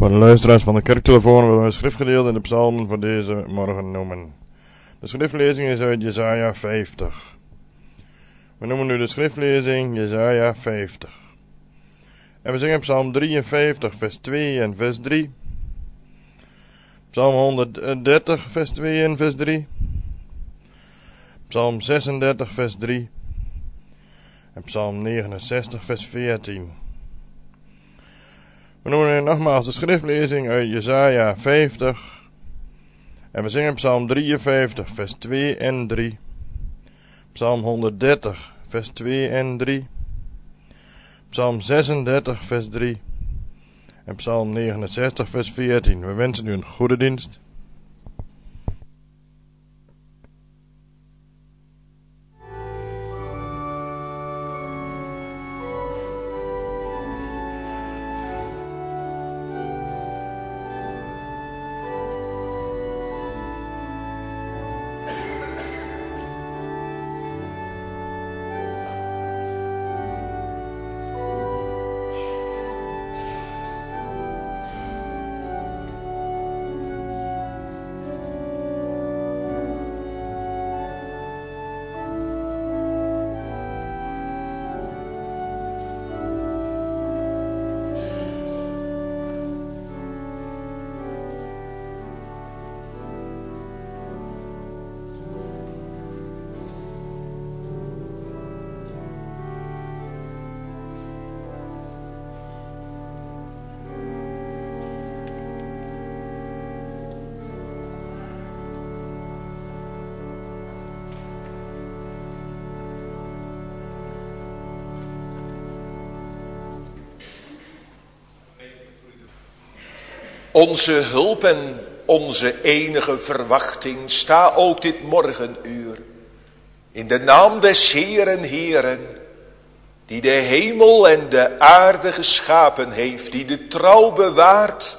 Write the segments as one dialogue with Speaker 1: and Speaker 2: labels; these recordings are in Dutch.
Speaker 1: Voor de luisteraars van de kerktelefoon willen we een schriftgedeelte in de psalmen voor deze morgen noemen. De schriftlezing is uit Jesaja 50. We noemen nu de schriftlezing Jesaja 50. En we zingen psalm 53 vers 2 en vers 3. Psalm 130 vers 2 en vers 3. Psalm 36 vers 3. En psalm 69 vers 14. We noemen nu nogmaals de schriftlezing uit Jesaja 50. En we zingen psalm 53 vers 2 en 3. Psalm 130 vers 2 en 3. Psalm 36 vers 3. En psalm 69 vers 14. We wensen u een goede dienst.
Speaker 2: Onze hulp en onze enige verwachting, sta ook dit morgenuur in de naam des Heeren Heeren, die de hemel en de aarde geschapen heeft, die de trouw bewaart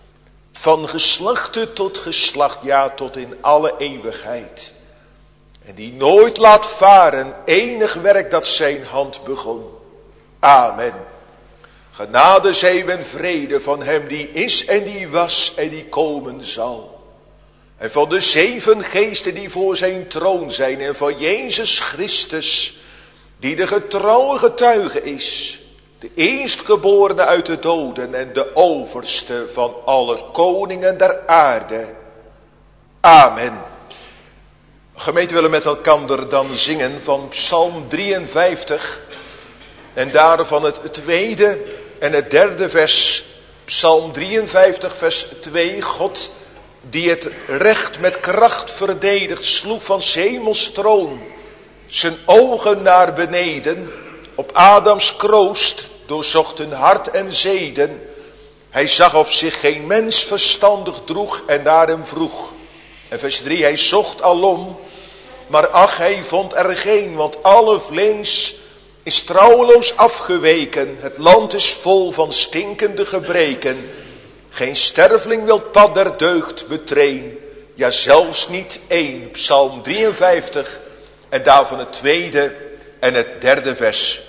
Speaker 2: van geslachte tot geslacht, ja tot in alle eeuwigheid. En die nooit laat varen enig werk dat zijn hand begon. Amen. Genade zij en vrede van hem die is en die was en die komen zal. En van de 7 geesten die voor zijn troon zijn. En van Jezus Christus die de getrouwe getuige is. De eerstgeborene uit de doden en de overste van alle koningen der aarde. Amen. Gemeente, willen met elkaar dan zingen van psalm 53. En daarvan het tweede en het derde vers, psalm 53 vers 2. God die het recht met kracht verdedigt, sloeg van 's hemels troon zijn ogen naar beneden. Op Adams kroost doorzochten hart en zeden. Hij zag of zich geen mens verstandig droeg en naar hem vroeg. En vers 3, hij zocht alom, maar ach, hij vond er geen, want alle vlees is trouweloos afgeweken. Het land is vol van stinkende gebreken. Geen sterveling wil het pad der deugd betreden. Ja, zelfs niet één. Psalm 53 en daarvan het tweede en het derde vers.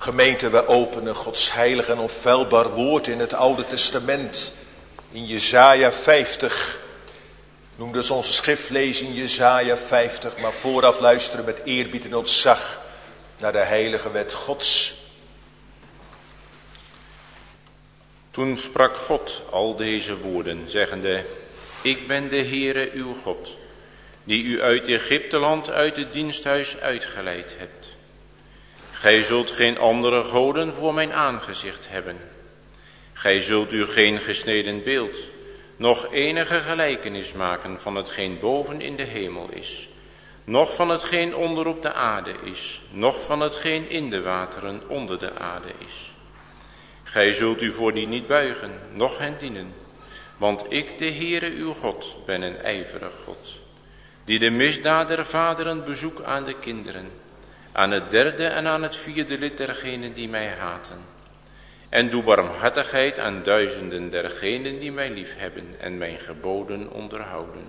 Speaker 2: Gemeente, we openen Gods heilig en onfeilbaar woord in het Oude Testament. In Jesaja 50. Noem dus onze schriftlezing Jesaja 50. Maar vooraf luisteren met eerbied en ontzag naar de heilige wet Gods.
Speaker 3: Toen sprak God al deze woorden, zeggende: Ik ben de Heere uw God, die u uit Egypteland uit het diensthuis uitgeleid hebt. Gij zult geen andere goden voor mijn aangezicht hebben. Gij zult u geen gesneden beeld, noch enige gelijkenis maken van hetgeen boven in de hemel is, noch van hetgeen onder op de aarde is, noch van hetgeen in de wateren onder de aarde is. Gij zult u voor die niet buigen, noch hen dienen, want ik, de Heere uw God, ben een ijverig God, die de misdaad der vaderen bezoek aan de kinderen, aan het derde en aan het vierde lid dergenen die mij haten. En doe barmhartigheid aan duizenden dergenen die mij liefhebben en mijn geboden onderhouden.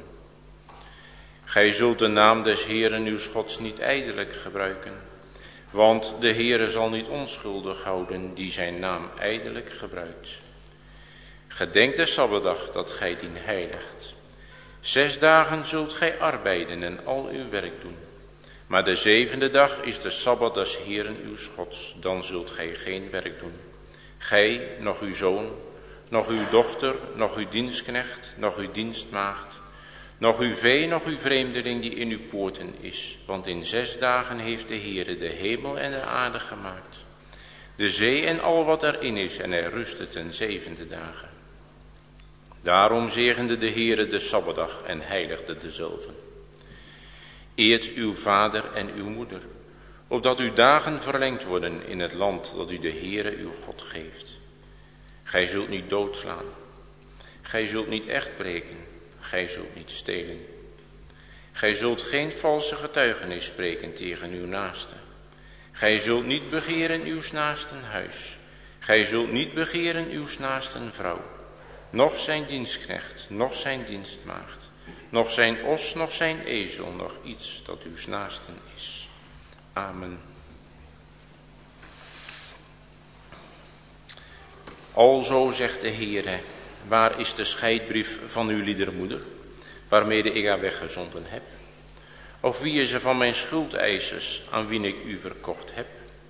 Speaker 3: Gij zult de naam des Heeren uws Gods niet ijdelijk gebruiken, want de Heere zal niet onschuldig houden die zijn naam ijdelijk gebruikt. Gedenk de Sabbatdag dat gij dien heiligt. 6 dagen zult gij arbeiden en al uw werk doen. Maar de 7e dag is de Sabbat des Heeren uws Gods, dan zult gij geen werk doen. Gij, nog uw zoon, nog uw dochter, nog uw dienstknecht, nog uw dienstmaagd, nog uw vee, nog uw vreemdeling die in uw poorten is. Want in 6 dagen heeft de Heere de hemel en de aarde gemaakt, de zee en al wat erin is, en hij rustte ten 7e dagen. Daarom zegende de Heere de Sabbatdag en heiligde dezelve. Eert uw vader en uw moeder, opdat uw dagen verlengd worden in het land dat u de Heere uw God geeft. Gij zult niet doodslaan, gij zult niet echt breken, gij zult niet stelen. Gij zult geen valse getuigenis spreken tegen uw naaste. Gij zult niet begeren uws naasten huis, gij zult niet begeren uws naasten vrouw, noch zijn dienstknecht, noch zijn dienstmaagd, noch zijn os, noch zijn ezel, noch iets dat uws naasten is. Amen. Alzo zegt de Heere, waar is de scheidbrief van uw liedermoeder, waarmede ik haar weggezonden heb? Of wie is er van mijn schuldeisers, aan wie ik u verkocht heb?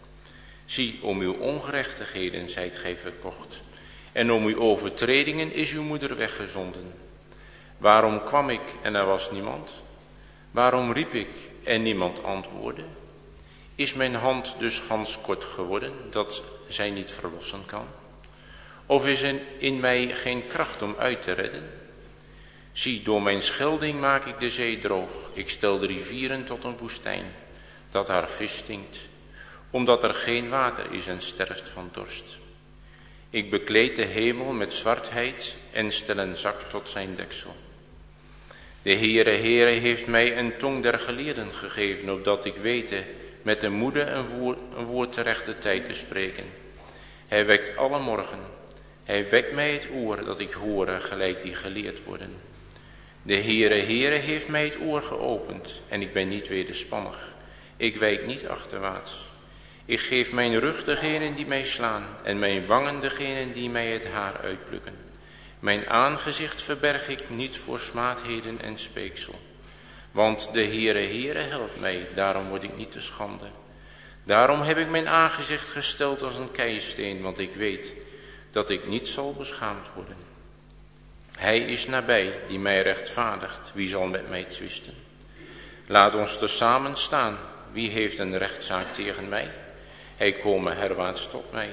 Speaker 3: Zie, om uw ongerechtigheden zijt gij verkocht, en om uw overtredingen is uw moeder weggezonden. Waarom kwam ik en er was niemand? Waarom riep ik en niemand antwoordde? Is mijn hand dus gans kort geworden, dat zij niet verlossen kan? Of is er in mij geen kracht om uit te redden? Zie, door mijn schelding maak ik de zee droog. Ik stel de rivieren tot een woestijn, dat haar vis stinkt, omdat er geen water is en sterft van dorst. Ik bekleed de hemel met zwartheid en stel een zak tot zijn deksel. De Heere heeft mij een tong der geleerden gegeven, opdat ik wete met de moede een woord te rechte tijd te spreken. Hij wekt alle morgen, hij wekt mij het oor dat ik hoore gelijk die geleerd worden. De Heere heeft mij het oor geopend en ik ben niet wederspannig. Ik wijk niet achterwaarts. Ik geef mijn rug degenen die mij slaan en mijn wangen degenen die mij het haar uitplukken. Mijn aangezicht verberg ik niet voor smaadheden en speeksel. Want de Heere helpt mij, daarom word ik niet te schande. Daarom heb ik mijn aangezicht gesteld als een keisteen, want ik weet dat ik niet zal beschaamd worden. Hij is nabij die mij rechtvaardigt, wie zal met mij twisten? Laat ons tezamen staan, wie heeft een rechtszaak tegen mij? Hij kome herwaarts tot mij.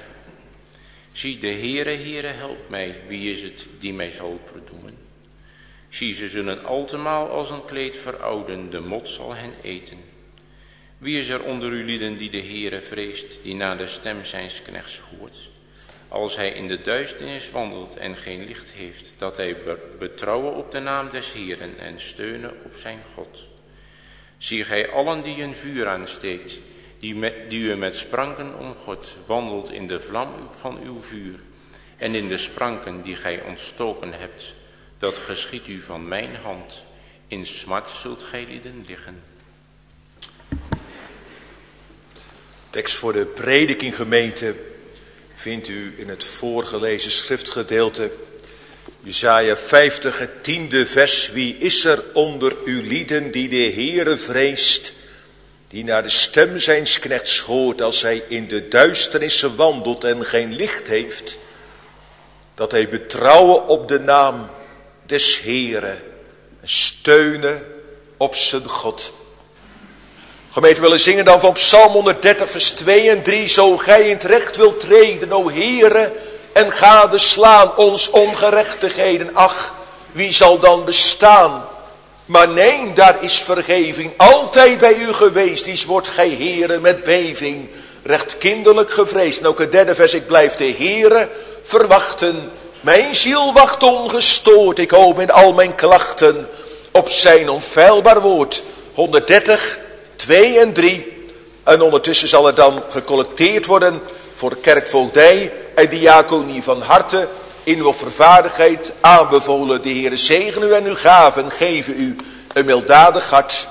Speaker 3: Zie, de Heere helpt mij, wie is het die mij zal verdoemen? Zie, ze zullen altemaal als een kleed verouden, de mot zal hen eten. Wie is er onder uw lieden die de Heere vreest, die naar de stem zijns knechts hoort? Als hij in de duisternis wandelt en geen licht heeft, dat hij betrouwen op de naam des Heeren en steunen op zijn God. Zie gij allen die een vuur aansteekt, die u met spranken omgord, wandelt in de vlam van uw vuur en in de spranken die gij ontstoken hebt, dat geschiedt u van mijn hand. In smart zult gij lieden liggen.
Speaker 2: Tekst voor de prediking, gemeente, vindt u in het voorgelezen schriftgedeelte. Jesaja 50, het 10e vers. Wie is er onder uw lieden die de Heere vreest, die naar de stem zijns knechts hoort als hij in de duisternissen wandelt en geen licht heeft, dat hij betrouwen op de naam des Heere en steunen op zijn God. Gemeente, we willen zingen dan van Psalm 130 vers 2 en 3. Zo gij in het recht wilt treden, o Heere, en gadeslaan ons ongerechtigheden. Ach, wie zal dan bestaan? Maar nee, daar is vergeving altijd bij u geweest. Dies wordt gij Heere met beving recht kinderlijk gevreesd. En ook het 3e vers, ik blijf de Heere verwachten. Mijn ziel wacht ongestoord. Ik hoop in al mijn klachten op zijn onfeilbaar woord. 130, 2 en 3. En ondertussen zal er dan gecollecteerd worden voor kerkvoogdij en diaconie. Van harte in uw vervaardigheid aanbevolen. De Heere zegen u en uw gaven, geven u een milddadig hart.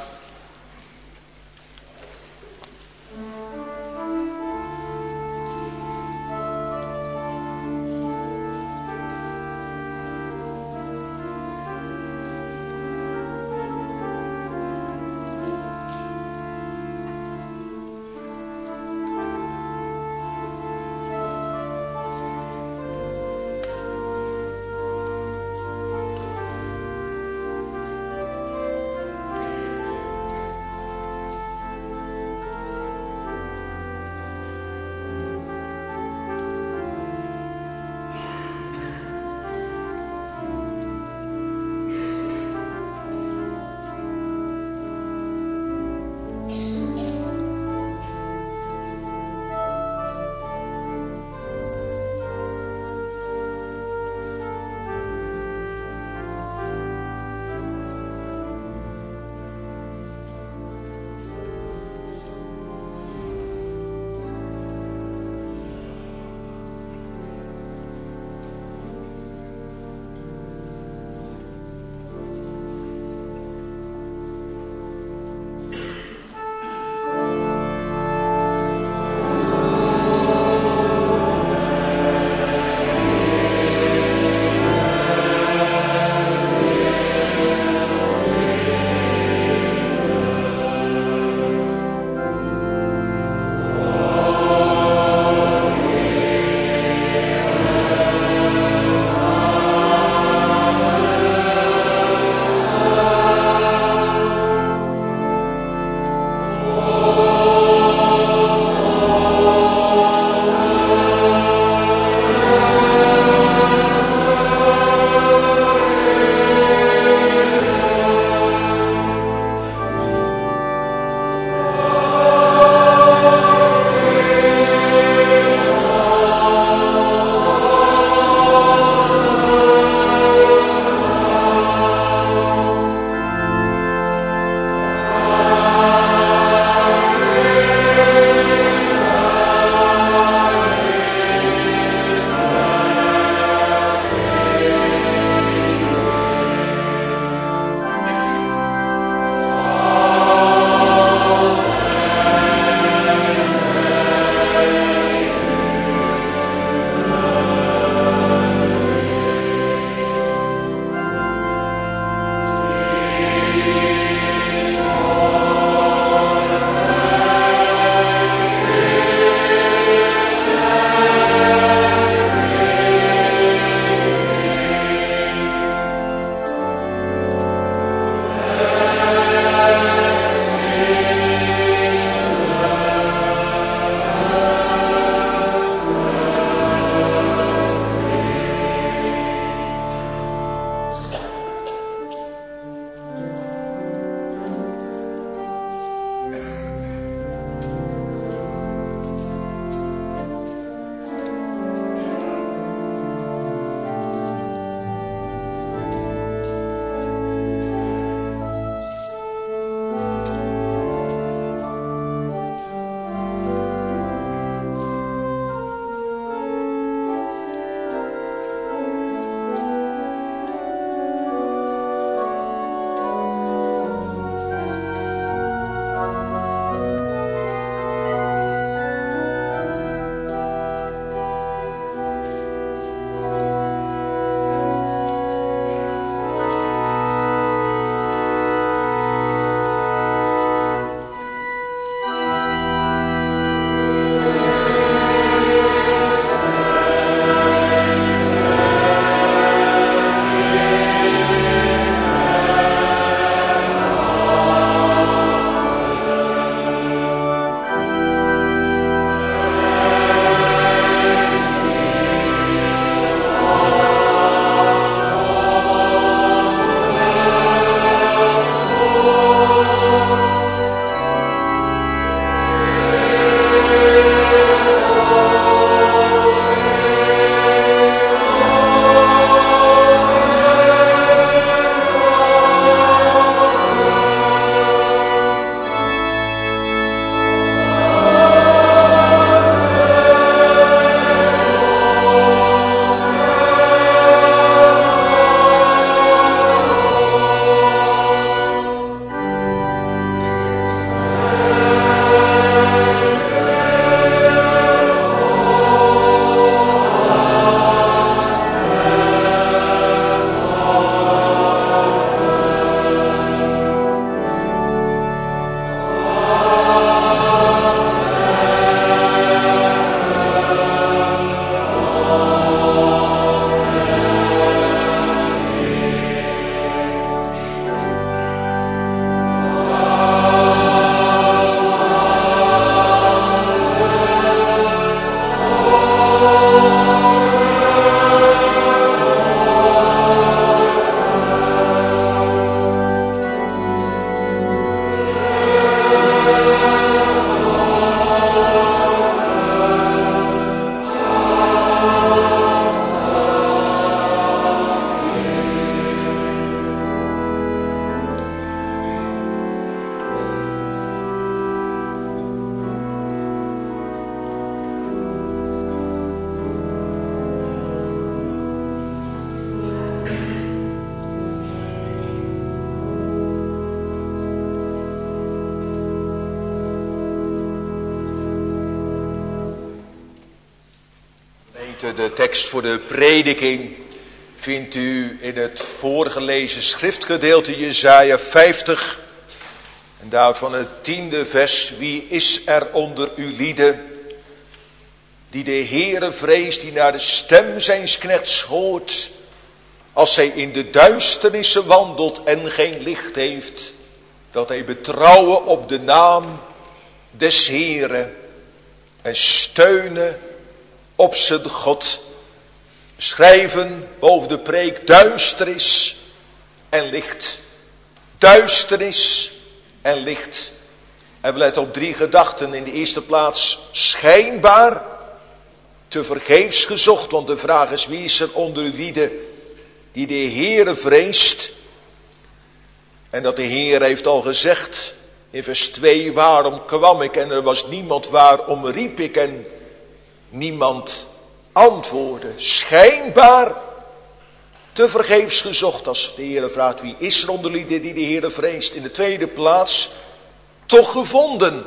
Speaker 2: gemeente, de tekst voor de prediking vindt u in het voorgelezen schriftgedeelte Jesaja 50. En daarvan het 10e vers. Wie is er onder uw lieden die de Heere vreest, die naar de stem zijns knechts hoort, als zij in de duisternissen wandelt en geen licht heeft, dat hij betrouwen op de naam des Heeren en steunen op zijn God. Schrijven boven de preek duisternis en licht. Duisternis en licht. En we letten op 3 gedachten. In de eerste plaats schijnbaar te vergeefs gezocht. Want de vraag is, wie is er onder u lieden die de Heere vreest? En dat de Heer heeft al gezegd in vers 2, waarom kwam ik en er was niemand, waarom riep ik en niemand antwoordde. Schijnbaar te vergeefs gezocht, als de Heer vraagt, wie is er onder lieden die de Heer vreest? In de tweede plaats, toch gevonden.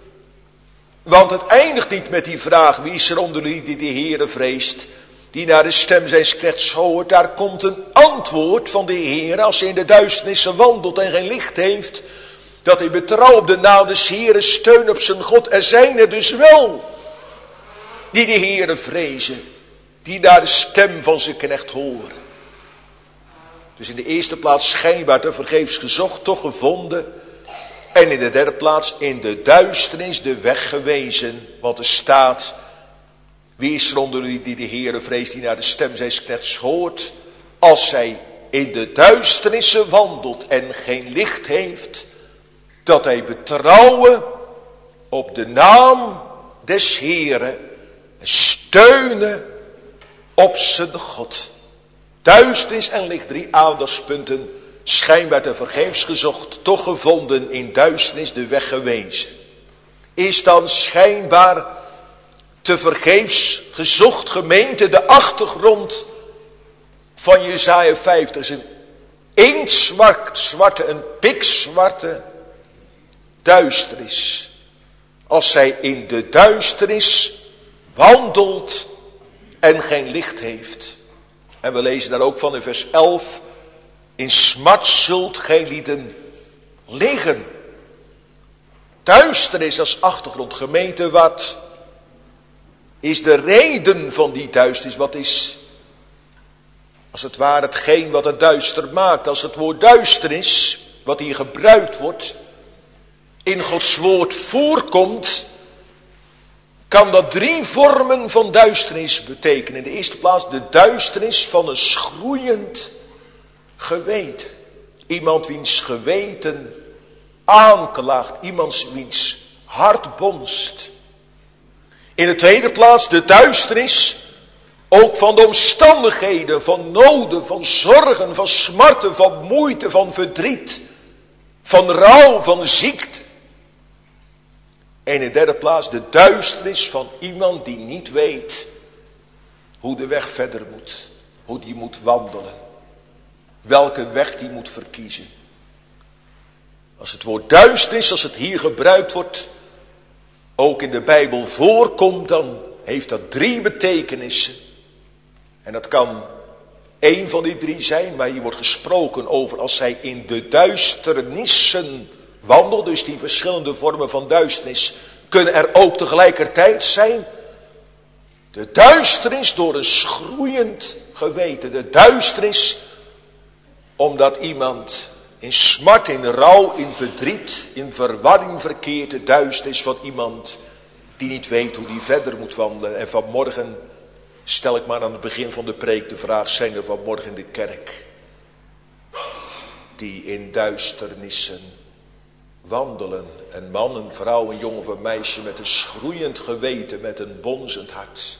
Speaker 2: Want het eindigt niet met die vraag, wie is er onder lieden die de Heer vreest, die naar de stem zijns knechts hoort. Daar komt een antwoord van de Heer, als hij in de duisternissen wandelt en geen licht heeft, dat hij betrouwt op de naam des Heeren, steun op zijn God. Er zijn er dus wel die de Heere vrezen, die naar de stem van zijn knecht horen. Dus in de eerste plaats schijnbaar te vergeefs gezocht, toch gevonden. En in de derde plaats in de duisternis de weg gewezen. Want er staat, wie is er onder u die de Heere vreest, die naar de stem zijns knechts hoort, als zij in de duisternissen wandelt en geen licht heeft, dat hij betrouwen op de naam des Heeren, steunen op zijn God. Duisternis en licht, 3 aandachtspunten. Schijnbaar te vergeefs gezocht, toch gevonden, in duisternis de weg gewezen. Is dan schijnbaar te vergeefs gezocht, gemeente, de achtergrond van Jesaja 50 is een inktzwarte, een pikzwarte duisternis. Als zij in de duisternis wandelt en geen licht heeft. En we lezen daar ook van in vers 11. In smart zult gij lieden liggen. Duisternis als achtergrond. Gemeente, wat is de reden van die duisternis? Wat is als het ware hetgeen wat het duister maakt? Als het woord duisternis, wat hier gebruikt wordt, in Gods woord voorkomt, kan dat 3 vormen van duisternis betekenen. In de eerste plaats de duisternis van een schroeiend geweten. Iemand wiens geweten aanklaagt. Iemand wiens hart bonst. In de tweede plaats de duisternis ook van de omstandigheden, van noden, van zorgen, van smarten, van moeite, van verdriet, van rouw, van ziekte. En in de derde plaats de duisternis van iemand die niet weet hoe de weg verder moet. Hoe die moet wandelen. Welke weg die moet verkiezen. Als het woord duisternis, als het hier gebruikt wordt, ook in de Bijbel voorkomt, dan heeft dat 3 betekenissen. En dat kan 1 van die 3 zijn, maar hier wordt gesproken over als zij in de duisternissen wandelt. Dus die verschillende vormen van duisternis kunnen er ook tegelijkertijd zijn. De duisternis door een schroeiend geweten. De duisternis omdat iemand in smart, in rouw, in verdriet, in verwarring verkeert. De duisternis van iemand die niet weet hoe die verder moet wandelen. En vanmorgen stel ik maar aan het begin van de preek de vraag, zijn er vanmorgen in de kerk die in duisternissen wandelen? Een man, een vrouw, een jongen of een meisje met een schroeiend geweten, met een bonzend hart.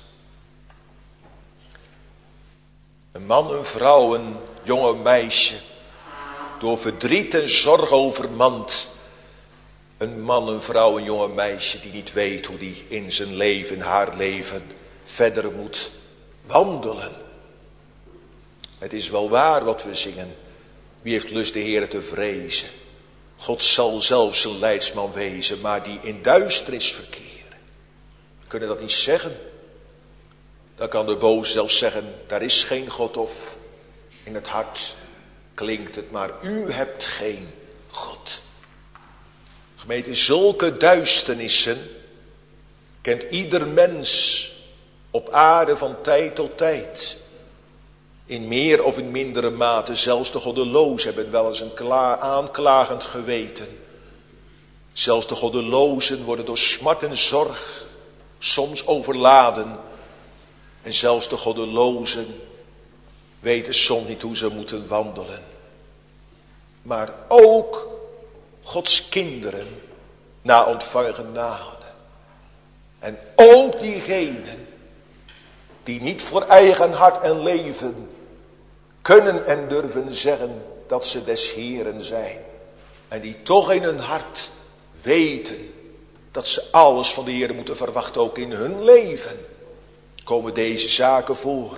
Speaker 2: Een man, een vrouw, een jonge meisje, door verdriet en zorg overmand. Een man, een vrouw, een jonge meisje die niet weet hoe die in zijn leven, in haar leven verder moet wandelen. Het is wel waar wat we zingen. Wie heeft lust de Heere te vrezen? God zal zelf zijn leidsman wezen, maar die in duisternis verkeren. We kunnen dat niet zeggen. Dan kan de boze zelfs zeggen, daar is geen God, of in het hart klinkt het, maar u hebt geen God. Gemeente, zulke duisternissen kent ieder mens op aarde van tijd tot tijd. In meer of in mindere mate, zelfs de goddelozen hebben wel eens een aanklagend geweten. Zelfs de goddelozen worden door smart en zorg soms overladen. En zelfs de goddelozen weten soms niet hoe ze moeten wandelen. Maar ook Gods kinderen na ontvangen genade. En ook diegenen die niet voor eigen hart en leven kunnen en durven zeggen dat ze des Heeren zijn. En die toch in hun hart weten dat ze alles van de Heer moeten verwachten, ook in hun leven. Komen deze zaken voor.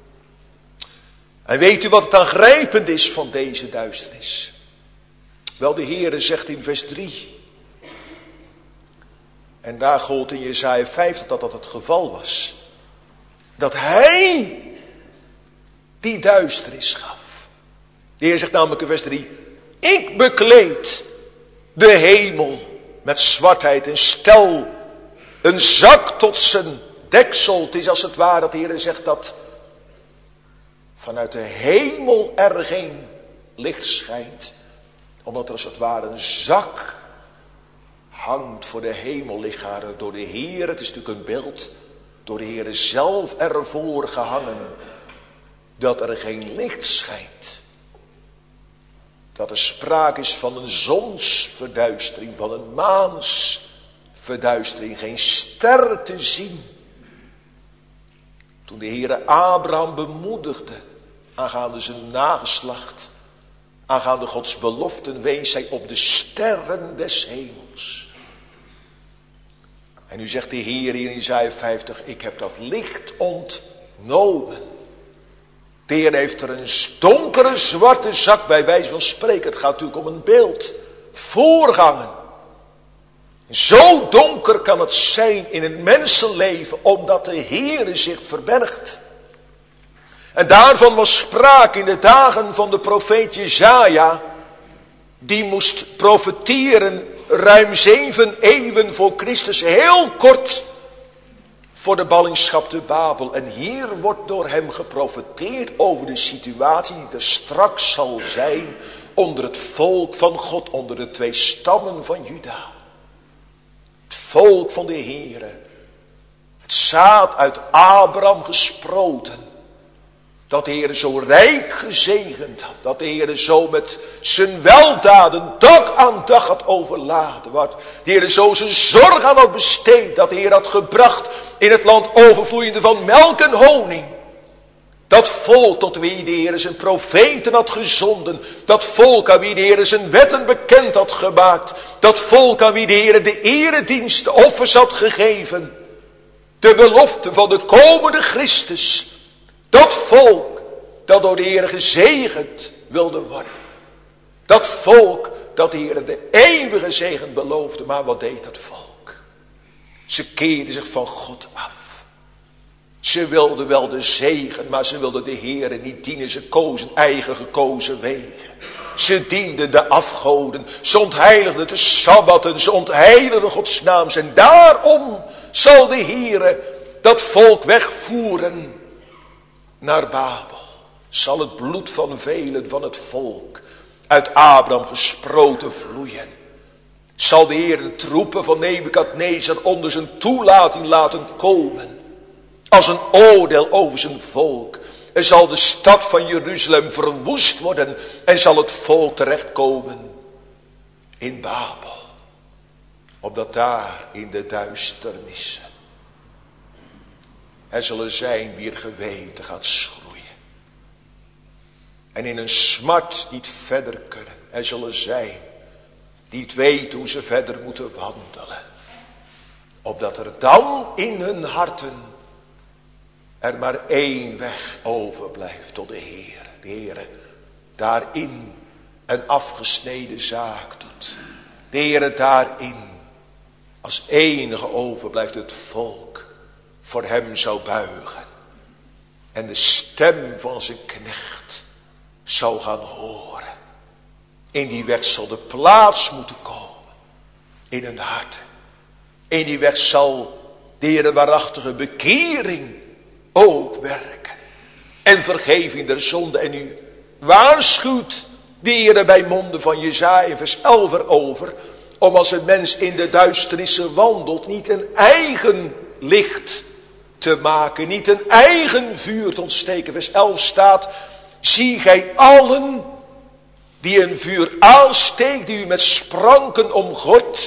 Speaker 2: En weet u wat het aangrijpend is van deze duisternis? Wel, de Heere zegt in vers 3. En daar gold in Jesaja 50 dat het geval was. Dat hij die duisternis gaf. De Heer zegt namelijk in vers 3. Ik bekleed de hemel met zwartheid en stel een zak tot zijn deksel. Het is als het ware dat de Heer zegt dat vanuit de hemel er geen licht schijnt. Omdat er als het ware een zak hangt voor de hemellichamen door de Heer. Het is natuurlijk een beeld door de Heer zelf ervoor gehangen. Dat er geen licht schijnt. Dat er sprake is van een zonsverduistering, van een maansverduistering. Geen ster te zien. Toen de Heere Abraham bemoedigde aangaande zijn nageslacht, aangaande Gods beloften, wees hij op de sterren des hemels. En nu zegt de Heer hier in Jesaja 50, ik heb dat licht ontnomen. De Heer heeft er een donkere zwarte zak, bij wijze van spreken, het gaat natuurlijk om een beeld, voorgangen. Zo donker kan het zijn in een mensenleven, omdat de Heer zich verbergt. En daarvan was sprake in de dagen van de profeet Jesaja, die moest profeteren ruim 7 eeuwen voor Christus, heel kort voor de ballingschap te Babel. En hier wordt door hem geprofeteerd over de situatie die er straks zal zijn onder het volk van God, onder de 2 stammen van Juda. Het volk van de Heere, het zaad uit Abraham gesproten, dat de Heer zo rijk gezegend had. Dat de Heer zo met zijn weldaden dag aan dag had overladen. Wat de Heer zo zijn zorg aan had besteed. Dat de Heer had gebracht in het land overvloeiende van melk en honing. Dat volk tot wie de Heer zijn profeten had gezonden. Dat volk aan wie de Heer zijn wetten bekend had gemaakt. Dat volk aan wie de Heer de eredienst, de offers had gegeven. De belofte van de komende Christus. Dat volk dat door de Heer gezegend wilde worden. Dat volk dat de Heer de eeuwige zegen beloofde. Maar wat deed dat volk? Ze keerden zich van God af. Ze wilden wel de zegen, maar ze wilden de Heer niet dienen. Ze kozen eigen gekozen wegen. Ze dienden de afgoden. Ze ontheiligden de sabbatten. Ze ontheiligden Gods naam. En daarom zal de Heer dat volk wegvoeren naar Babel. Zal het bloed van velen van het volk uit Abraham gesproten vloeien. Zal de Heer de troepen van Nebukadnezar onder zijn toelating laten komen. Als een oordeel over zijn volk. En zal de stad van Jeruzalem verwoest worden. En zal het volk terechtkomen in Babel. Opdat daar in de duisternissen er zullen zijn wie er geweten gaat schroeien. En in een smart niet verder kunnen. Er zullen zijn die het weten hoe ze verder moeten wandelen. Opdat er dan in hun harten er maar 1 weg overblijft tot de Heer. De Heer daarin een afgesneden zaak doet. De Heer daarin als enige overblijft het volk voor hem zou buigen. en de stem van zijn knecht zal gaan horen. In die weg zal de plaats moeten komen in hun harten. In die weg zal de Heer de waarachtige bekering ook werken. En vergeving der zonde. En u waarschuwt de Heer bij monden van Jesaja vers 11 erover. Om als een mens in de duisternissen wandelt, niet een eigen licht te maken. Niet een eigen vuur te ontsteken. Vers 11 staat: zie gij allen die een vuur aansteekt, die u met spranken omgort,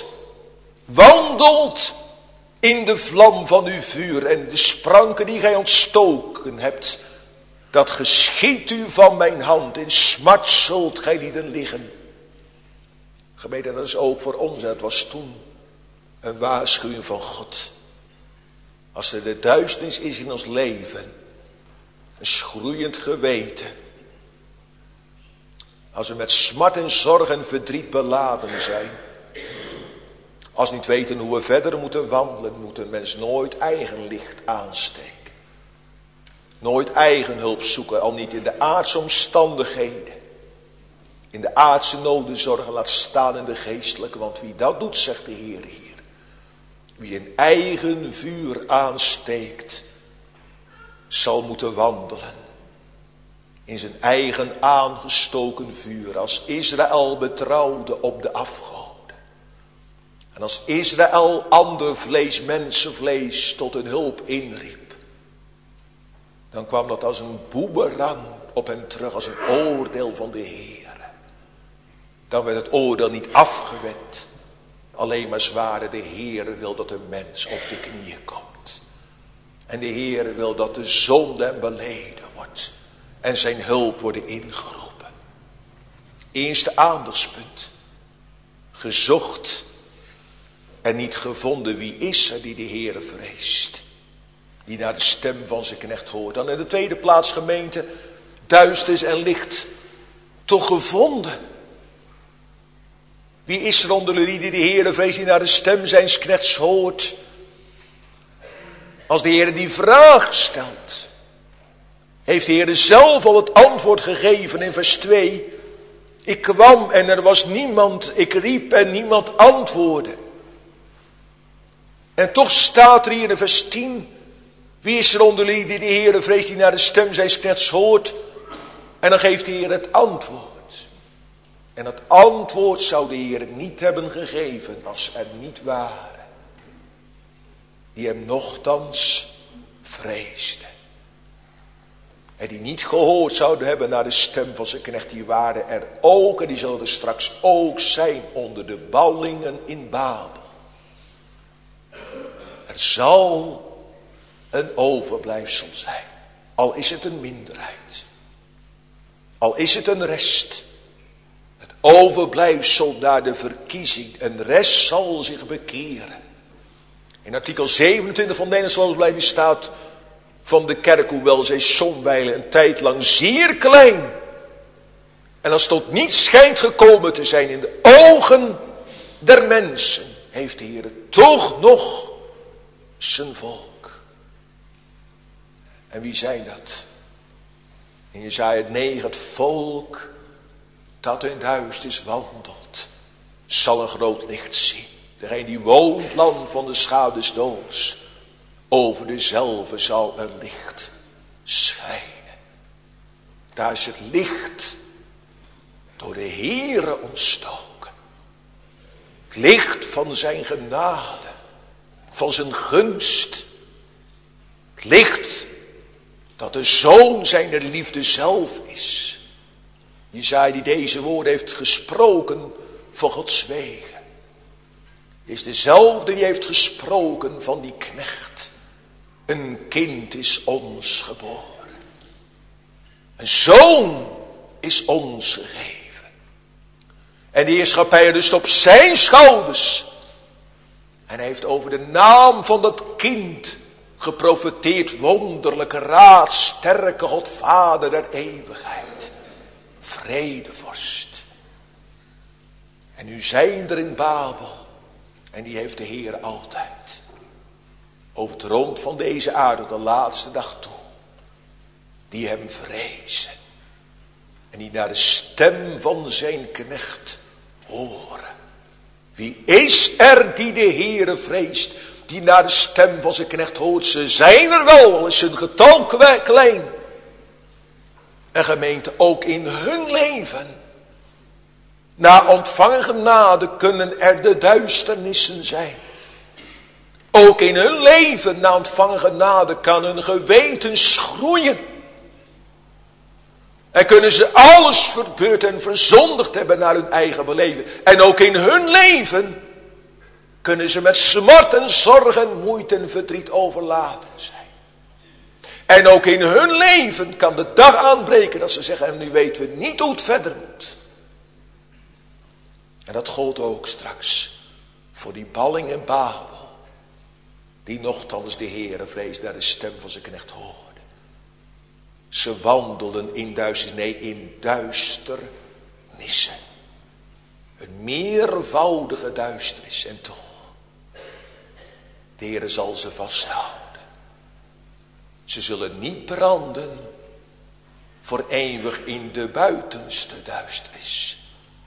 Speaker 2: wandelt in de vlam van uw vuur. En de spranken die gij ontstoken hebt, dat geschiedt u van mijn hand. In smart zult gij lieden liggen. Gemeente, dat is ook voor ons. En het was toen een waarschuwing van God. Als er de duisternis is in ons leven, een schroeiend geweten. Als we met smart en zorg en verdriet beladen zijn. Als we niet weten hoe we verder moeten wandelen, moet een mens nooit eigen licht aansteken. Nooit eigen hulp zoeken, al niet in de aardse omstandigheden. In de aardse noden zorgen, laat staan in de geestelijke. Want wie dat doet, zegt de Heer hier. Wie een eigen vuur aansteekt, zal moeten wandelen. In zijn eigen aangestoken vuur. Als Israël betrouwde op de afgoden. En als Israël ander vlees, mensenvlees, tot hun hulp inriep. Dan kwam dat als een boemerang op hen terug, als een oordeel van de Heer. Dan werd het oordeel niet afgewend. Alleen maar zwaarder. De Heer wil dat een mens op de knieën komt. En de Heer wil dat de zonde hem beleden wordt. En zijn hulp worden ingeroepen. Eerste aandachtspunt. Gezocht en niet gevonden. Wie is er die de Heer vreest? Die naar de stem van zijn knecht hoort. Dan in de tweede plaats, gemeente. Duisternis en licht. Toch gevonden. Wie is er onder jullie die de Heer vreest, die naar de stem zijns knechts hoort? Als de Heer die vraag stelt, heeft de Heer zelf al het antwoord gegeven in vers 2. Ik kwam en er was niemand, ik riep en niemand antwoordde. En toch staat er hier in vers 10, wie is er onder jullie die de Heer vreest, die naar de stem zijns knechts hoort? En dan geeft de Heer het antwoord. En het antwoord zou de Heer niet hebben gegeven als er niet waren die hem nochtans vreesden. En die niet gehoord zouden hebben naar de stem van zijn knecht, die waren er ook en die zullen er straks ook zijn onder de ballingen in Babel. Er zal een overblijfsel zijn, al is het een minderheid, al is het een rest. Overblijfsel naar de verkiezing. Een rest zal zich bekeren. In artikel 27 van Nederlands Lotensblijden staat van de kerk, hoewel zij somwijlen een tijd lang zeer klein en als tot niets schijnt gekomen te zijn in de ogen der mensen, heeft de Heer toch nog zijn volk. En wie zijn dat? In Jesaja 9, het volk dat in duisternis wandelt, zal een groot licht zien. Degene die woont land van de schaduw des doods, over dezelfde zal een licht schijnen. Daar is het licht door de Heere ontstoken. Het licht van zijn genade, van zijn gunst. Het licht dat de Zoon zijner liefde zelf is. Jesaja die deze woorden heeft gesproken voor Gods wegen. Is dezelfde die heeft gesproken van die knecht. Een kind is ons geboren. Een zoon is ons gegeven. En de heerschappij rust op zijn schouders. En hij heeft over de naam van dat kind geprofeteerd. Wonderlijke raad, sterke God, Vader der eeuwigheid. Vredevorst. En nu zijn er in Babel, en die heeft de Heer altijd, over het rond van deze aarde, de laatste dag toe, die hem vrezen. En die naar de stem van zijn knecht horen. Wie is er die de Heere vreest, die naar de stem van zijn knecht hoort? Ze zijn er wel, al is hun getal klein. En gemeente, ook in hun leven, na ontvangen genade kunnen er de duisternissen zijn. Ook in hun leven, na ontvangen genade, kan hun geweten schroeien. En kunnen ze alles verbeurd en verzondigd hebben naar hun eigen beleven. En ook in hun leven kunnen ze met smart en zorg en moeite en verdriet overladen zijn. En ook in hun leven kan de dag aanbreken dat ze zeggen, en nu weten we niet hoe het verder moet. En dat gold ook straks voor die balling en Babel, die nochtans de Heere vrees naar de stem van zijn knecht hoorde. Ze wandelden in duisternissen. Een meervoudige duisternis. En toch, de Heere zal ze vasthouden. Ze zullen niet branden voor eeuwig in de buitenste duisternis.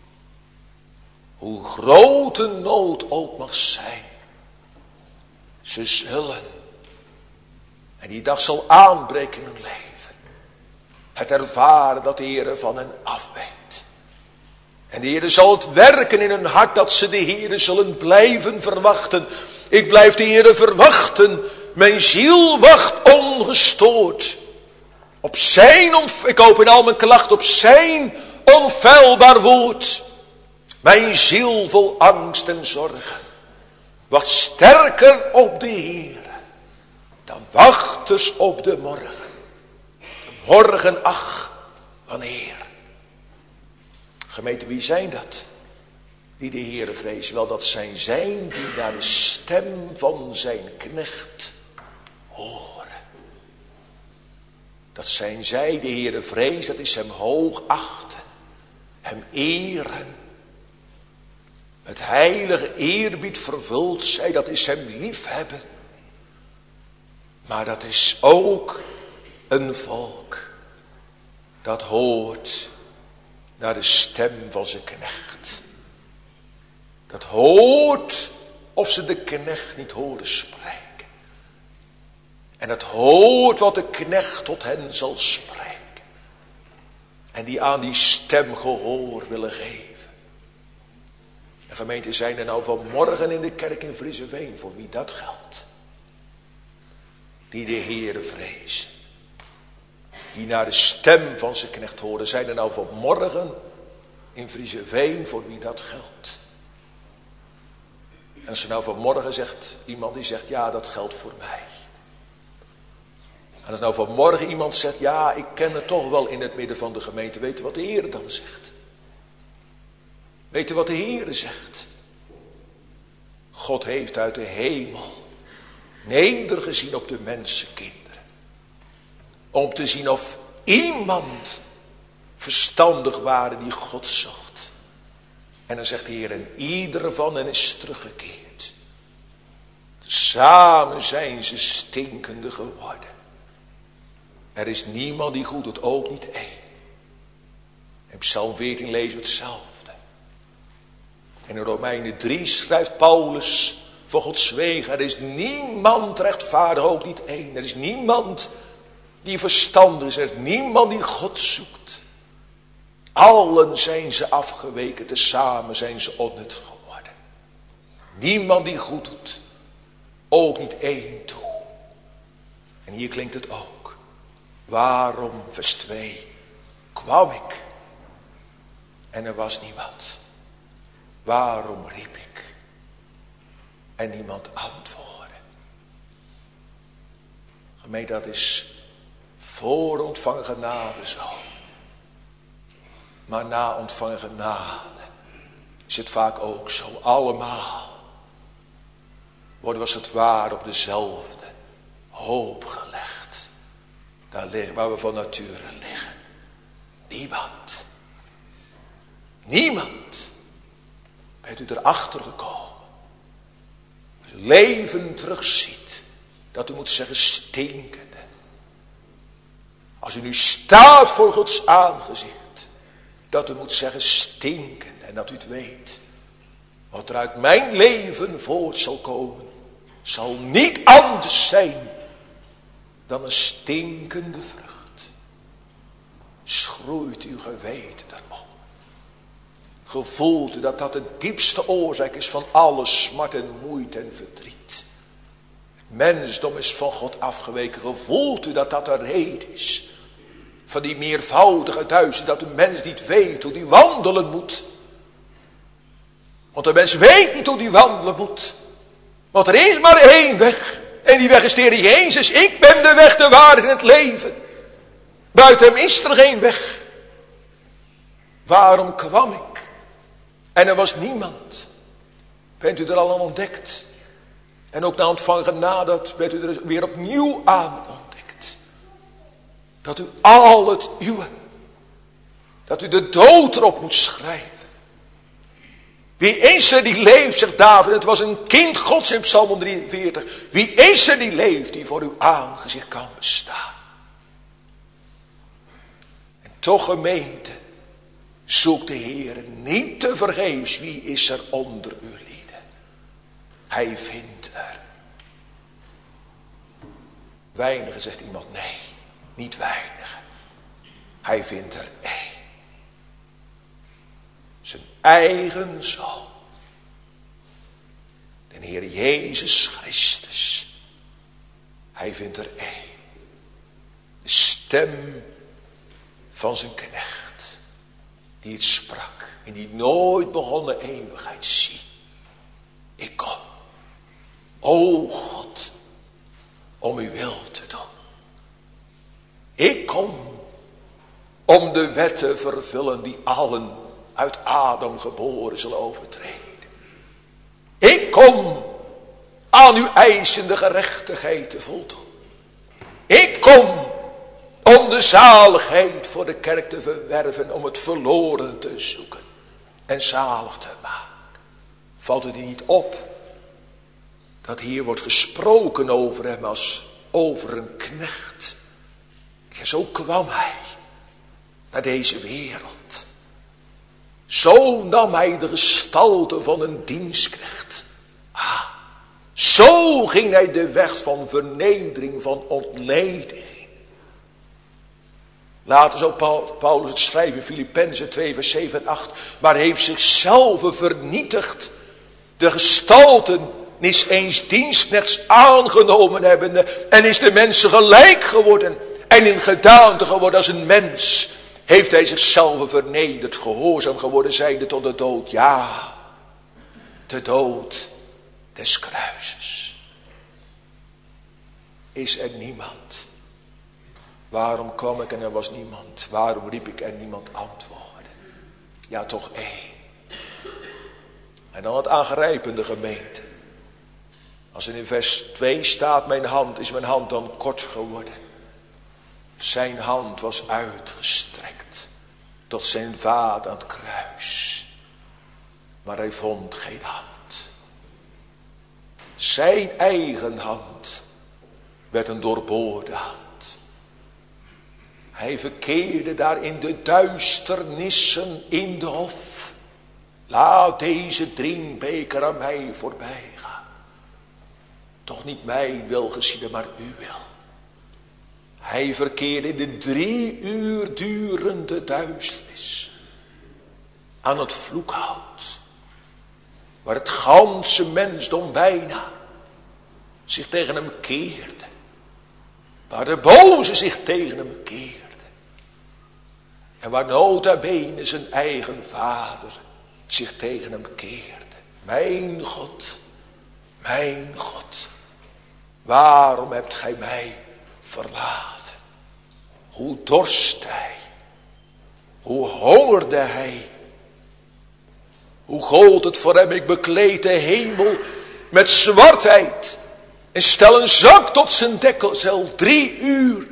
Speaker 2: Hoe groot de nood ook mag zijn. Ze zullen, en die dag zal aanbreken in hun leven, het ervaren dat de Heere van hen afwijkt. En de Heere zal het werken in hun hart dat ze de Heere zullen blijven verwachten. Ik blijf de Heere verwachten. Mijn ziel wacht ongestoord. Op zijn, ik open al mijn klacht op zijn onfeilbaar woord. Mijn ziel vol angst en zorgen wacht sterker op de Heere dan wachters op de morgen. De morgen, ach, wanneer? Gemeente, wie zijn dat die de Heere vrezen? Wel, dat zijn die naar de stem van zijn knecht horen. Dat zijn zij, de Heere vrees, dat is hem hoog achten, hem eren. Met heilige eerbied vervuld zij, dat is hem liefhebben. Maar dat is ook een volk dat hoort naar de stem van zijn knecht. Dat hoort of ze de knecht niet horen spreken. En dat hoort wat de knecht tot hen zal spreken. En die aan die stem gehoor willen geven. De gemeenten zijn er nou vanmorgen in de kerk in Vriezeveen, voor wie dat geldt. Die de Heere vrezen. Die naar de stem van zijn knecht horen. Zijn er nou vanmorgen in Vriezeveen, voor wie dat geldt. En als er nou vanmorgen zegt, iemand die zegt, ja, dat geldt voor mij. En als nou vanmorgen iemand zegt, ja, ik ken het toch wel in het midden van de gemeente. Weet je wat de Heere dan zegt? Weet u wat de Heere zegt? God heeft uit de hemel nedergezien op de mensenkinderen. Om te zien of iemand verstandig waren die God zocht. En dan zegt de Heer, en ieder van hen is teruggekeerd. Samen zijn ze stinkende geworden. Er is niemand die goed doet, ook niet één. In Psalm 14 lezen we hetzelfde. En in Romeinen 3 schrijft Paulus voor Gods wegen. Er is niemand rechtvaardig, ook niet één. Er is niemand die verstandig is. Er is niemand die God zoekt. Allen zijn ze afgeweken. Tezamen zijn ze onnut geworden. Niemand die goed doet. Ook niet één toe. En hier klinkt het ook. Waarom, vers 2, kwam ik en er was niemand. Waarom riep ik en niemand antwoordde? Gemeente, dat is voor ontvangen genade zo. Maar na ontvangen genade is het vaak ook zo. Allemaal worden als het ware op dezelfde hoop gelegd. Daar liggen waar we van nature liggen. Niemand. Niemand. Bent u erachter gekomen? Als u leven terugziet. Dat u moet zeggen stinkende. Als u nu staat voor Gods aangezicht. Dat u moet zeggen stinken. En dat u het weet. Wat er uit mijn leven voort zal komen. Zal niet anders zijn. Dan een stinkende vrucht. Schroeit uw geweten daarop. Gevoelt u dat dat de diepste oorzaak is van alle smart en moeite en verdriet. Het mensdom is van God afgeweken. Gevoelt u dat dat de reden is. Van die meervoudige duizend. Dat de mens niet weet hoe die wandelen moet. Want de mens weet niet hoe die wandelen moet. Want er is maar één weg. En die weg is de Heer Jezus. Ik ben de weg, de waarheid en het leven. Buiten hem is er geen weg. Waarom kwam ik? En er was niemand. Bent u er al aan ontdekt? En ook na ontvang genade bent u er weer opnieuw aan ontdekt. Dat u al het uwe. Dat u de dood erop moet schrijven. Wie is er die leeft, zegt David. Het was een kind Gods in Psalm 43. Wie is er die leeft, die voor uw aangezicht kan bestaan. En toch gemeente, zoekt de Heer niet te vergeefs. Wie is er onder uw lieden? Hij vindt er. Weinigen, zegt iemand. Nee, niet weinigen. Hij vindt er één. Zijn eigen zoon. De Heer Jezus Christus. Hij vindt er één. De stem van zijn knecht. Die het sprak. In die nooit begonnen eeuwigheid. Zie. Ik kom. O God. Om uw wil te doen. Ik kom. Om de wet te vervullen die allen uit Adam geboren zullen overtreden. Ik kom aan uw eisende gerechtigheid te voldoen. Ik kom om de zaligheid voor de kerk te verwerven, om het verloren te zoeken en zalig te maken. Valt het u niet op dat hier wordt gesproken over hem als over een knecht? Ja, zo kwam hij naar deze wereld. Zo nam hij de gestalte van een dienstknecht. Zo ging hij de weg van vernedering, van ontleding. Later zou Paulus het schrijven in Filippenzen 2 vers 7 en 8. Maar hij heeft zichzelf vernietigd. De gestalten is eens dienstknechts aangenomen hebbende. En is de mensen gelijk geworden. En in gedaante geworden als een mens. Heeft hij zichzelf vernederd, gehoorzaam geworden zijnde tot de dood. Ja, de dood des kruises. Is er niemand? Waarom kwam ik en er was niemand? Waarom riep ik en niemand antwoordde? Ja, toch één. En dan het aangrijpende, gemeente. Als er in vers 2 staat, is mijn hand dan kort geworden. Zijn hand was uitgestrekt tot zijn vader aan het kruis. Maar hij vond geen hand. Zijn eigen hand werd een doorboorde hand. Hij verkeerde daar in de duisternissen in de hof. Laat deze drinkbeker aan mij voorbij gaan. Toch niet mijn wil geschieden, maar uw wil. Hij verkeerde in de 3 uur durende duisternis. Aan het vloekhout. Waar het ganse mensdom bijna zich tegen hem keerde. Waar de boze zich tegen hem keerde. En waar nota bene zijn eigen vader zich tegen hem keerde. Mijn God, waarom hebt gij mij verlaten? Hoe dorst hij? Hoe hongerde hij? Hoe gold het voor hem, ik bekleed de hemel met zwartheid. En stel een zak tot zijn dekkelzel, 3 uur.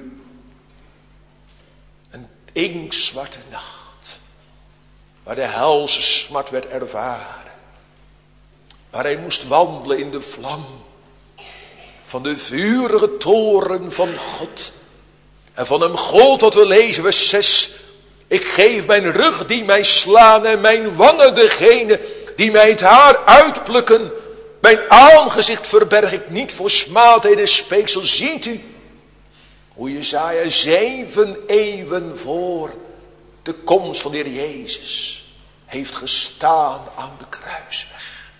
Speaker 2: Een inkzwarte nacht. Waar de helse smart werd ervaren. Waar hij moest wandelen in de vlam. Van de vurige toren van God. En van hem gold wat we lezen, vers 6. Ik geef mijn rug die mij slaan en mijn wangen degene die mij het haar uitplukken. Mijn aangezicht verberg ik niet voor smaadheden en speeksel. Ziet u hoe Jesaja 7 eeuwen voor de komst van de Heer Jezus heeft gestaan aan de kruisweg.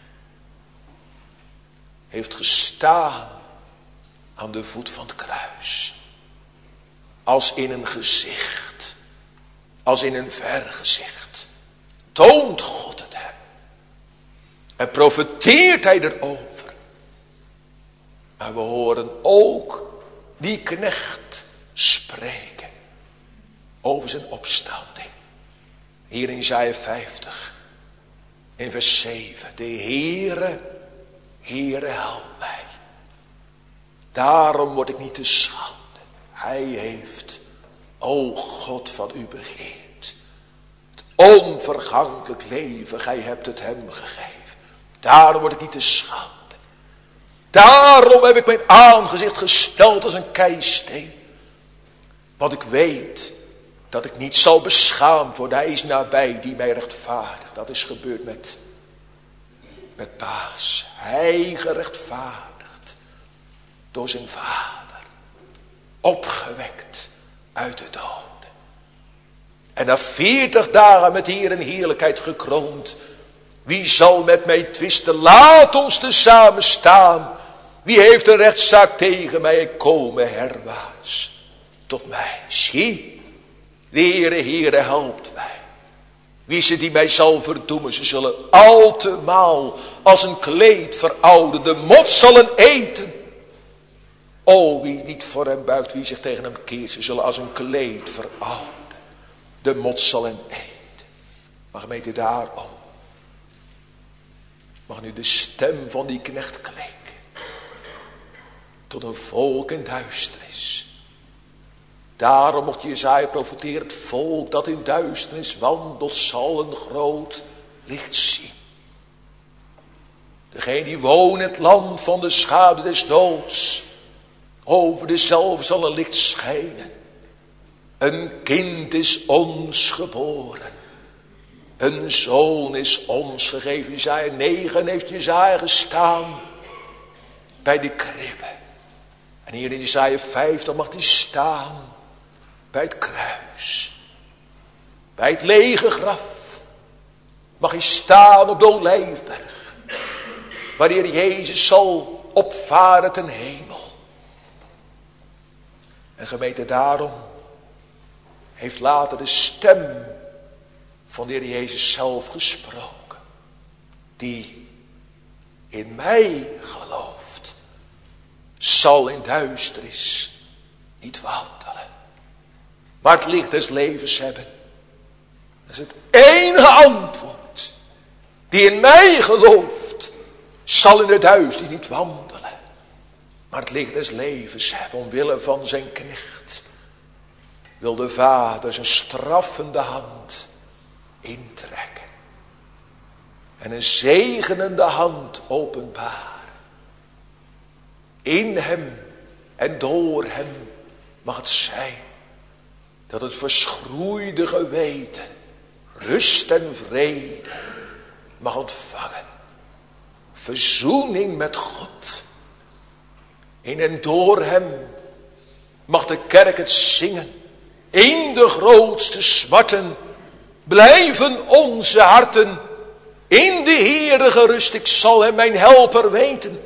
Speaker 2: Heeft gestaan aan de voet van het kruis. Als in een gezicht. Als in een vergezicht. Toont God het hem. En profeteert hij erover. Maar we horen ook die knecht spreken. Over zijn opstanding. Hier in Jesaja 50. In vers 7. De Heere help mij. Daarom word ik niet te schande. Hij heeft, o God, van u begeerd. Het onvergankelijk leven, gij hebt het hem gegeven. Daarom word ik niet te schande. Daarom heb ik mijn aangezicht gesteld als een keisteen. Want ik weet dat ik niet zal beschaamd worden. Hij is nabij die mij rechtvaardigt. Dat is gebeurd met Baas. Hij gerechtvaardigd door zijn vader. Opgewekt uit de doden. En na 40 dagen met Heer en heerlijkheid gekroond. Wie zal met mij twisten? Laat ons tezamen staan. Wie heeft een rechtszaak tegen mij? Ik komme herwaarts tot mij. Zie, de Heere helpt mij. Wie ze die mij zal verdoemen, ze zullen altemaal als een kleed verouden. De mot zal hem eten. O, wie niet voor hem buigt, wie zich tegen hem keert, ze zullen als een kleed verouden. De mot zal hem eten. Maar gemeente, daarom mag nu de stem van die knecht klinken. Tot een volk in duisternis. Daarom mocht Jesaja profeteren, het volk dat in duisternis wandelt zal een groot licht zien. Degene die woont in het land van de schaduw des doods. Over dezelfde zal een licht schijnen. Een kind is ons geboren. Een zoon is ons gegeven. Jesaja 9 heeft Jesaja gestaan. Bij de kribbe. En hier in Jesaja 50 mag hij staan. Bij het kruis. Bij het lege graf. Mag hij staan op de Olijfberg. Waar de Heer Jezus zal opvaren ten hemel. En gemeente, daarom heeft later de stem van de Heer Jezus zelf gesproken. Die in mij gelooft, zal in duisternis niet wandelen. Maar het licht des levens hebben. Dat is het enige antwoord. Die in mij gelooft, zal in de duisternis niet wandelen. Maar het licht des levens hebben, omwille van zijn knecht. Wil de Vader zijn straffende hand intrekken. En een zegenende hand openbaren. In hem en door hem mag het zijn. Dat het verschroeide geweten rust en vrede mag ontvangen. Verzoening met God. In en door hem mag de kerk het zingen. In de grootste smarten blijven onze harten. In de Heere gerust, ik zal hem mijn helper weten.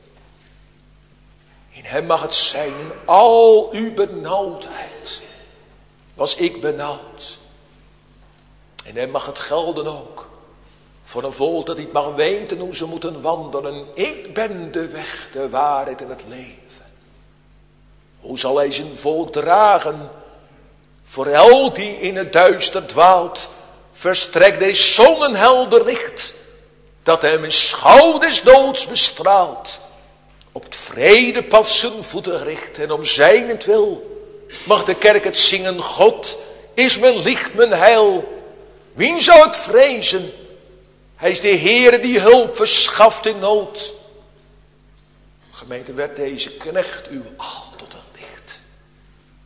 Speaker 2: In hem mag het zijn, in al uw benauwdheid was ik benauwd. In hem mag het gelden ook. Voor een volk dat niet mag weten hoe ze moeten wandelen. Ik ben de weg, de waarheid en het leven. Hoe zal hij zijn volk dragen? Voor elk die in het duister dwaalt. Verstrekt hij zo'n helder licht. Dat hem in schouw des doods bestraalt. Op het vredepad zijn voeten gericht. En om zijnentwil mag de kerk het zingen. God is mijn licht, mijn heil. Wien zou ik vrezen? Hij is de Heere die hulp verschaft in nood. Gemeente, werd deze knecht uw al tot een licht.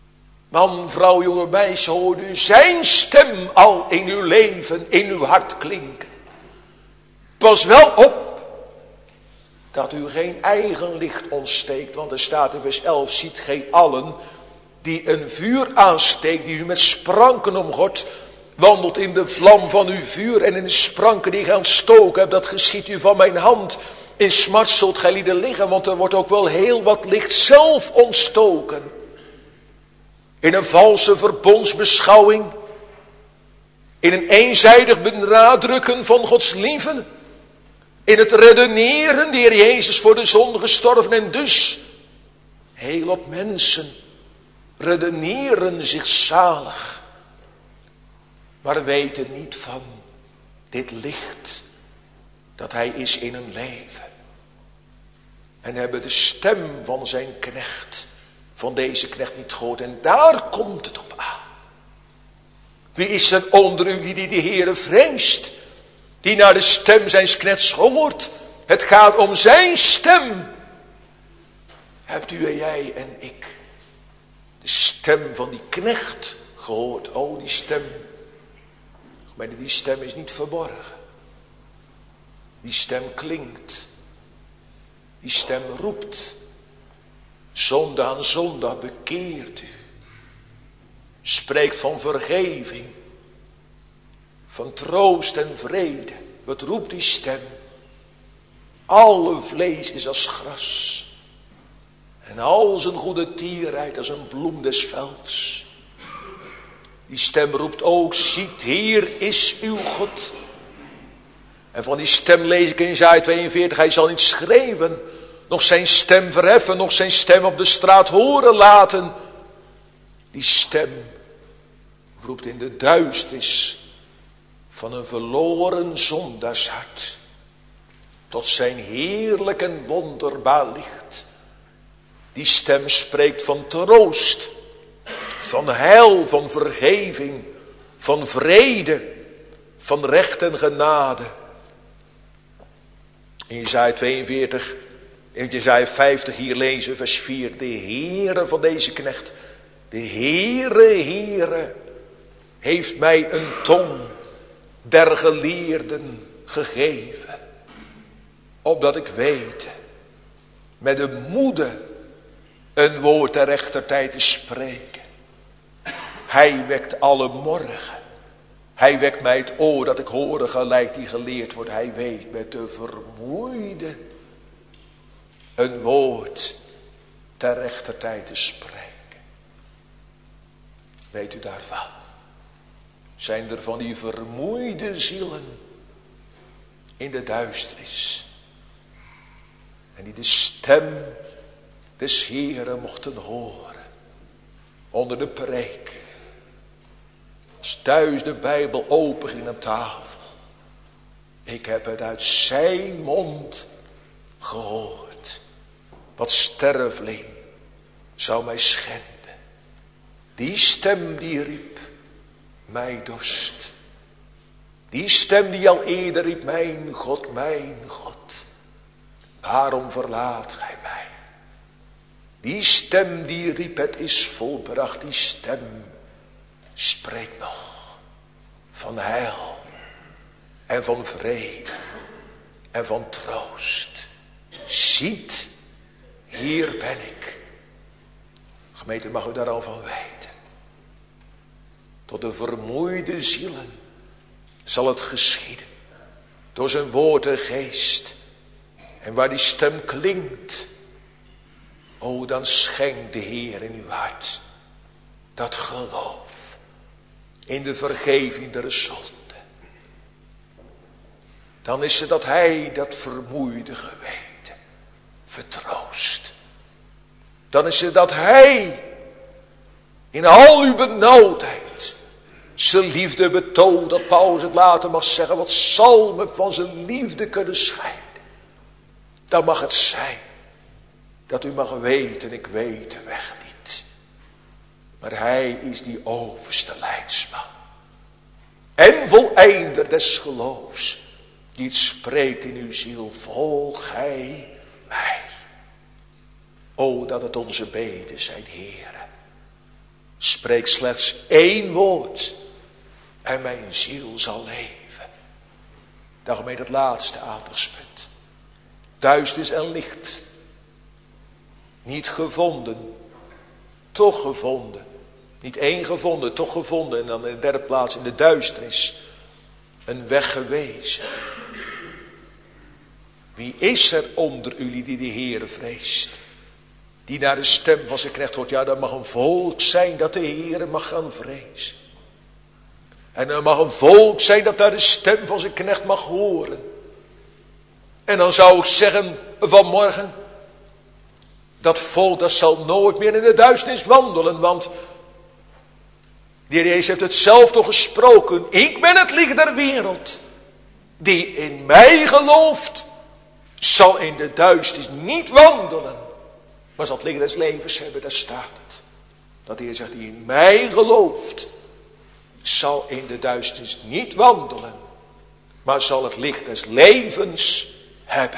Speaker 2: Man, vrouw, jonge meisje, hoort u zijn stem al in uw leven, in uw hart klinken. Pas wel op dat u geen eigen licht ontsteekt. Want er staat in vers 11, ziet gij allen die een vuur aansteekt, die u met spranken omgord, wandelt in de vlam van uw vuur en in de spranken die gij ontstoken hebt, dat geschiet u van mijn hand. In smart zult gij lieden liggen, want er wordt ook wel heel wat licht zelf ontstoken. In een valse verbondsbeschouwing, in een eenzijdig benadrukken van Gods liefde, in het redeneren, de Heer Jezus voor de zonde gestorven en dus heel wat mensen redeneren zich zalig, maar weten niet van dit licht dat hij is in hun leven. En hebben de stem van zijn knecht, van deze knecht niet gehoord. En daar komt het op aan. Wie is er onder u die de Heere vreest, die naar de stem zijns knechts hoort? Het gaat om zijn stem. Hebt u en jij en ik de stem van die knecht gehoord? Oh, die stem. Maar die stem is niet verborgen. Die stem klinkt. Die stem roept. Zondag aan zondag bekeert u. Spreekt van vergeving. Van troost en vrede. Wat roept die stem? Alle vlees is als gras. En al zijn goede tierheid als een bloem des velds. Die stem roept ook, ziet, hier is uw God. En van die stem lees ik in Jesaja 42, hij zal niet schreeuwen, nog zijn stem verheffen, nog zijn stem op de straat horen laten. Die stem roept in de duisternis van een verloren zondaarshart tot zijn heerlijk en wonderbaar licht. Die stem spreekt van troost, van heil, van vergeving, van vrede, van recht en genade. In Jesaja 42, in Jesaja 50 hier lezen we vers 4. De Heere van deze knecht, de Heere heeft mij een tong der geleerden gegeven. Opdat ik weet met de moede een woord ter rechter tijd te spreken. Hij wekt alle morgen. Hij wekt mij het oor dat ik horen gelijk die geleerd wordt. Hij weet met de vermoeide een woord ter rechter tijd te spreken. Weet u daarvan? Zijn er van die vermoeide zielen in de duisternis. En die de stem des Heeren mochten horen. Onder de preek. Als thuis de Bijbel open ging aan tafel. Ik heb het uit zijn mond gehoord. Wat sterveling zou mij schenden. Die stem die riep, mij dorst. Die stem die al eerder riep, mijn God, waarom verlaat gij mij? Die stem die riep, het is volbracht. Die stem spreekt nog van heil en van vrede en van troost. Ziet, hier ben ik. Gemeente, mag u daar al van weten. Tot de vermoeide zielen zal het geschieden. Door zijn woord en geest. En waar die stem klinkt. O, dan schenkt de Heer in uw hart dat geloof in de vergeving der zonde. Dan is het dat hij dat vermoeide geweten vertroost. Dan is het dat hij in al uw benauwdheid zijn liefde betoont. Dat Paulus het later mag zeggen, wat zal me van zijn liefde kunnen scheiden? Dan mag het zijn dat u mag weten, ik weet de weg niet. Maar hij is die overste leidsman. En voleinder des geloofs. Die het spreekt in uw ziel. Volg gij mij. O, dat het onze beden zijn, Heere. Spreek slechts 1 woord en mijn ziel zal leven. Dan gemeente het laatste aandachtspunt. Duisternis en licht. Niet gevonden, toch gevonden. Niet 1 gevonden, toch gevonden. En dan in de 3e plaats in de duisternis een weg gewezen. Wie is er onder jullie die de Heere vreest? Die naar de stem van zijn knecht hoort. Ja, dat mag een volk zijn dat de Heere mag gaan vrezen. En er mag een volk zijn dat naar de stem van zijn knecht mag horen. En dan zou ik zeggen vanmorgen. Dat volk dat zal nooit meer in de duisternis wandelen. Want de Heer Jezus heeft het zelf toch gesproken. Ik ben het licht der wereld. Die in mij gelooft. Zal in de duisternis niet wandelen. Maar zal het licht des levens hebben. Daar staat het. Dat de Heer zegt die in mij gelooft. Zal in de duisternis niet wandelen. Maar zal het licht des levens hebben.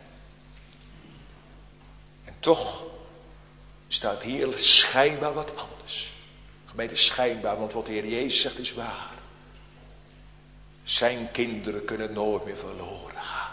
Speaker 2: En toch staat hier schijnbaar wat anders. Gemeente schijnbaar, want wat de Heer Jezus zegt is waar. Zijn kinderen kunnen nooit meer verloren gaan.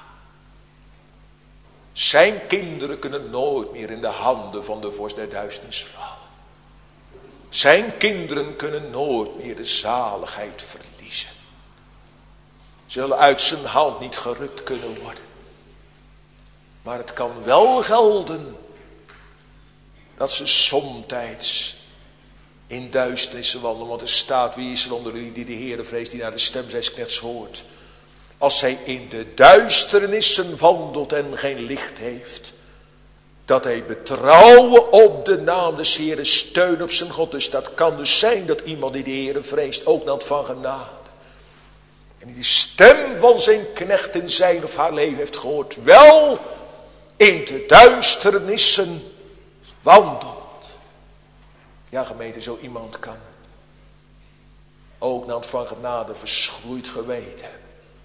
Speaker 2: Zijn kinderen kunnen nooit meer in de handen van de vorst der duisternis vallen. Zijn kinderen kunnen nooit meer de zaligheid verliezen. Zullen uit zijn hand niet gerukt kunnen worden. Maar het kan wel gelden dat ze somtijds in duisternissen wandelen. Want er staat, wie is er onder u die de Heere vreest, die naar de stem zijns knechts hoort. Als zij in de duisternissen wandelt en geen licht heeft. Dat hij betrouwen op de naam des Heeren, steun op zijn God. Dus dat kan dus zijn dat iemand die de Heere vreest ook naar van genade. En die de stem van zijn knecht in zijn of haar leven heeft gehoord. Wel in de duisternissen wandelt. Ja, gemeente, zo iemand kan ook na het van genade verschroeid geweten hebben.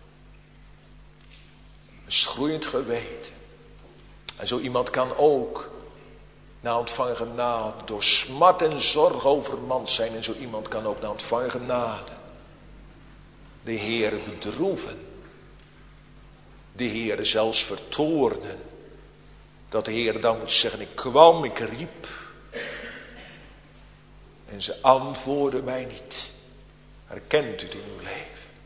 Speaker 2: Verschroeid geweten. En zo iemand kan ook na ontvangen genade door smart en zorg overmand zijn. En zo iemand kan ook na ontvangen genade de Heere bedroeven. De Heere zelfs vertoornen. Dat de Heere dan moet zeggen, ik kwam, ik riep. En ze antwoorden mij niet. Herkent u het in uw leven?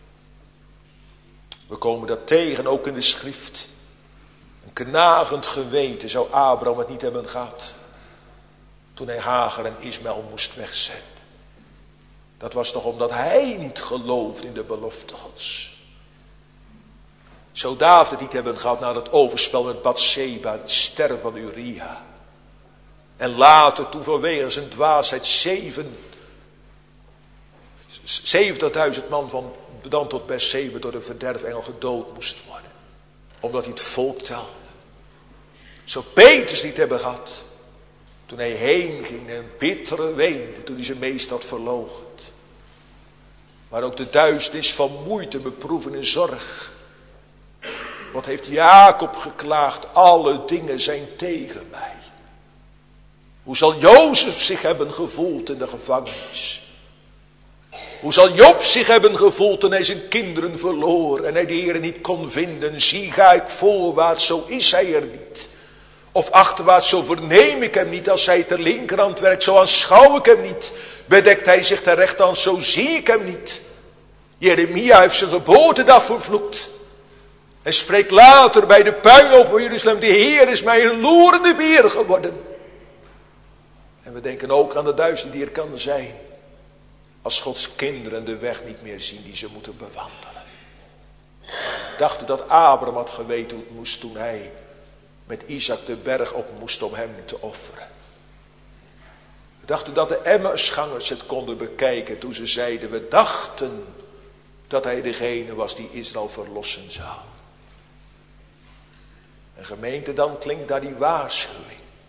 Speaker 2: We komen dat tegen, ook in de schrift. Een knagend geweten zou Abraham het niet hebben gehad. Toen hij Hagar en Ismaël moest wegzenden. Dat was toch omdat hij niet geloofde in de belofte Gods. Zou David het niet hebben gehad na het overspel met Bathseba, het sterven van Uria. En later toen vanwege zijn dwaasheid 70.000 man van Dan tot Berseba door de verderfengel gedood moest worden. Omdat hij het volk telde. Zou Petrus niet hebben gehad. Toen hij heen ging en bittere weende. Toen hij zijn meest had verloochend. Maar ook de duisternis van moeite, beproeven en zorg. Wat heeft Jacob geklaagd? Alle dingen zijn tegen mij. Hoe zal Jozef zich hebben gevoeld in de gevangenis? Hoe zal Job zich hebben gevoeld toen hij zijn kinderen verloor en hij de Heere niet kon vinden? Zie, ga ik voorwaarts, zo is hij er niet. Of achterwaarts, zo verneem ik hem niet. Als hij ter linkerhand werkt, zo aanschouw ik hem niet. Bedekt hij zich ter rechterhand, zo zie ik hem niet. Jeremia heeft zijn geboortedag vervloekt. En spreekt later bij de puinhoop van Jeruzalem, de Heer is mij een loerende beer geworden. En we denken ook aan de duisternis die er kan zijn. Als Gods kinderen de weg niet meer zien die ze moeten bewandelen. Dacht u dat Abraham had geweten hoe het moest toen hij met Isaac de berg op moest om hem te offeren. Dacht u dat de Emmausgangers het konden bekijken toen ze zeiden, we dachten dat hij degene was die Israël verlossen zou. En gemeente, dan klinkt daar die waarschuwing.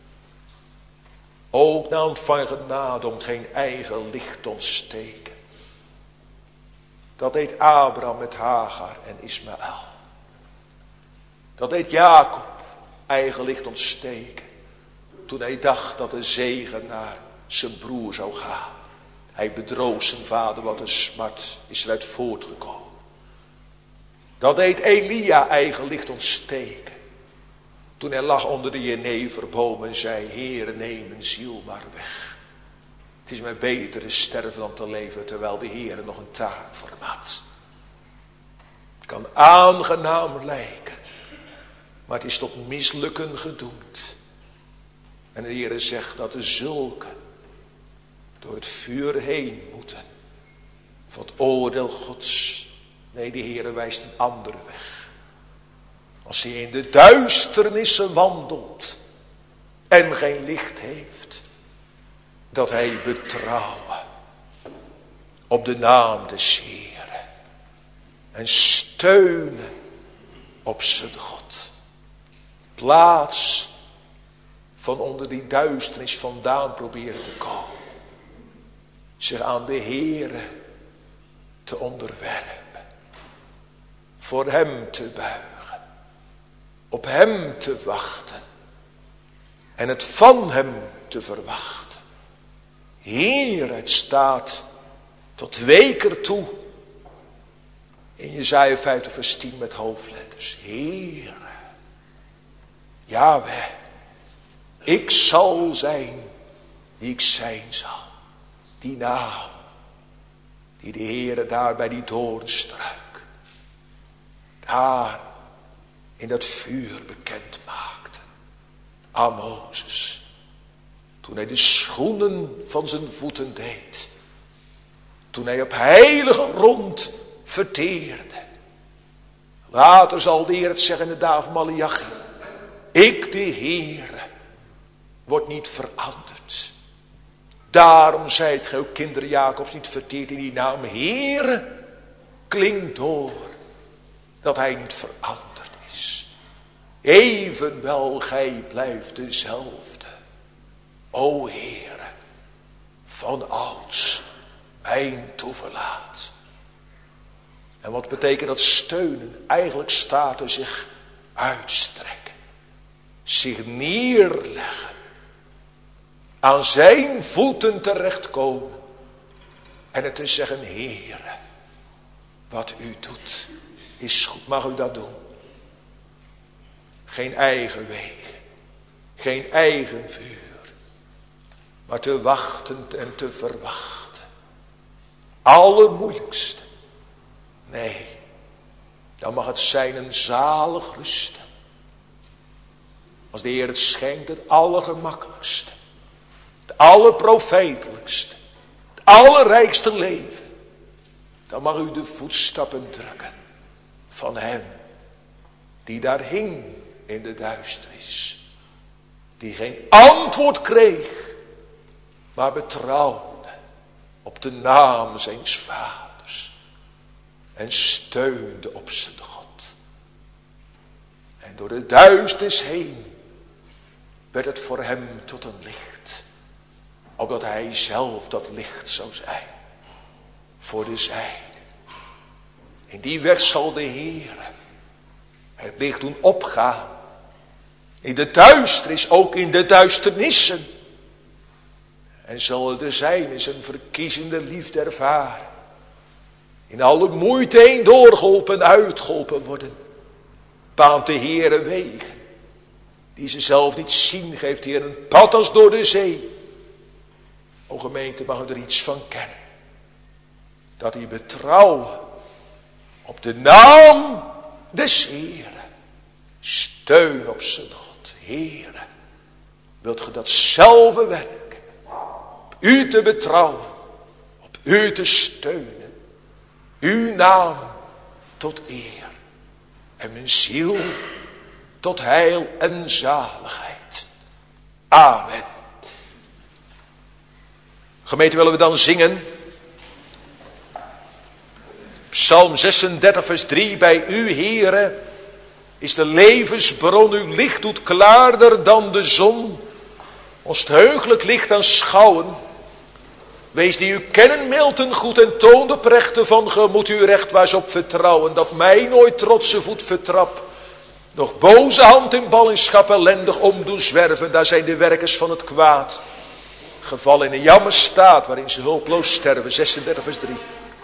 Speaker 2: Ook na ontvangen genade om geen eigen licht te ontsteken. Dat deed Abraham met Hagar en Ismaël. Dat deed Jacob eigen licht ontsteken. Toen hij dacht dat de zegen naar zijn broer zou gaan. Hij bedroog zijn vader, wat een smart is eruit voortgekomen. Dat deed Elia eigen licht ontsteken. Toen hij lag onder de jeneverboom en zei, Heere, neem mijn ziel maar weg. Het is mij beter te sterven dan te leven, terwijl de Heere nog een taak voor hem had. Het kan aangenaam lijken, maar het is tot mislukken gedoemd. En de Heere zegt dat de zulken door het vuur heen moeten. Van het oordeel Gods. Nee, de Heere wijst een andere weg. Als hij in de duisternissen wandelt en geen licht heeft, dat hij betrouwen op de naam des Heeren en steunen op zijn God. Plaats van onder die duisternis vandaan proberen te komen. Zich aan de Heere te onderwerpen. Voor hem te buigen. Op hem te wachten. En het van hem te verwachten. Heer, het staat tot 2 keer toe. In Jesaja 50 vers 10 met hoofdletters. Heer. Jahweh. Ik zal zijn die ik zijn zal. Die naam. Die de Heere daar bij die doornstruik. Daar in dat vuur bekend maakte. Aan Mozes. Toen hij de schoenen van zijn voeten deed. Toen hij op heilige grond verteerde. Later zal de Heer het zeggen in de dagen van Maleachi. Ik de Heere word niet veranderd. Daarom zijt gij ook kinderen Jacobs niet verteerd in die naam. Heere klinkt door dat hij niet veranderd is. Evenwel gij blijft dezelfde. O Heere, van ouds mijn toeverlaat. En wat betekent dat steunen? Eigenlijk staat er zich uitstrekken. Zich neerleggen. Aan zijn voeten terechtkomen. En het te zeggen, Heere, wat u doet is goed. Mag u dat doen? Geen eigen wegen. Geen eigen vuur. Maar te wachten en te verwachten. Allermoeilijkste. Nee. Dan mag het zijn een zalig rusten. Als de Heer het schenkt, het allergemakkelijkste. Het allerprofetelijkste. Het allerrijkste leven. Dan mag u de voetstappen drukken. Van hem. Die daar hing in de duisternis. Die geen antwoord kreeg. Maar betrouwde op de naam zijns vaders. En steunde op zijn God. En door de duisternis heen werd het voor hem tot een licht. Opdat hij zelf dat licht zou zijn. Voor de zijne. In die wet zal de Heer het licht doen opgaan. In de duisternis, ook in de duisternissen. En zal de zijne zijn verkiezende liefde ervaren. In alle moeite heen doorgeholpen en uitgeholpen worden. Baant de Heere wegen. Die ze zelf niet zien, geeft de Heer een pad als door de zee. O gemeente, mag u er iets van kennen. Dat hij betrouwen op de naam des Heeren. Steun op zijn God. Heere, wilt ge datzelfde werken? Op u te betrouwen. Op u te steunen. Uw naam tot eer. En mijn ziel tot heil en zaligheid. Amen. Gemeente, willen we dan zingen? Psalm 36 vers 3. Bij u, Heere, is de levensbron. Uw licht doet klaarder dan de zon. Ons het heugelijk licht aanschouwen. Wees die u kennen mild en goed en toon de prechten van gemoed uw recht waar ze op vertrouwen. Dat mij nooit trotse voet vertrap. Nog boze hand in ballingschap ellendig om doen zwerven. Daar zijn de werkers van het kwaad. gevallen in een jammerstaat waarin ze hulpeloos sterven. 36 vers 3.